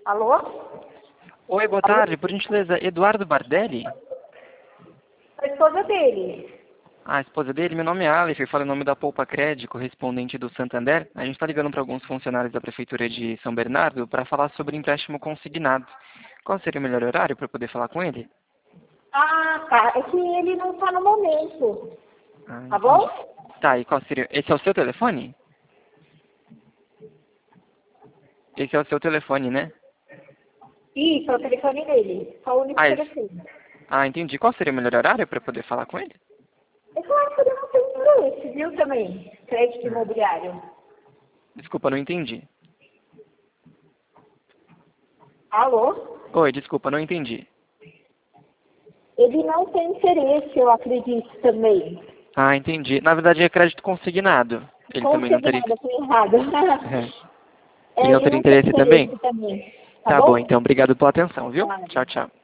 Alô? Oi, boa tarde. Por gentileza, Eduardo Bardelli? A esposa dele. A esposa dele, meu nome é Aleph, eu falo em nome da Poupa Cred, correspondente do Santander. A gente está ligando para alguns funcionários da Prefeitura de São Bernardo para falar sobre empréstimo consignado. Qual seria o melhor horário para eu poder falar com ele? Ah, tá. É que ele não tá no momento. Ah, Tá entendi. bom? Tá, e qual seria? Esse é o seu telefone? Esse é o seu telefone, né? Isso, é o telefone dele. Só o único telefone. Entendi. Qual seria o melhor horário para eu poder falar com ele? Eu acho que ele não tem interesse, viu, também? Crédito imobiliário. Desculpa, não entendi. Alô? Oi, desculpa, não entendi. Ele não tem interesse, eu acredito, também. Ah, entendi. Na verdade é crédito consignado. Ele também não teria... Consignado, eu tô errada. Ele não Ele teria não tem interesse também? interesse também. Tá Tá bom, bom? então. Obrigado pela atenção, viu? Tá. Tchau, tchau.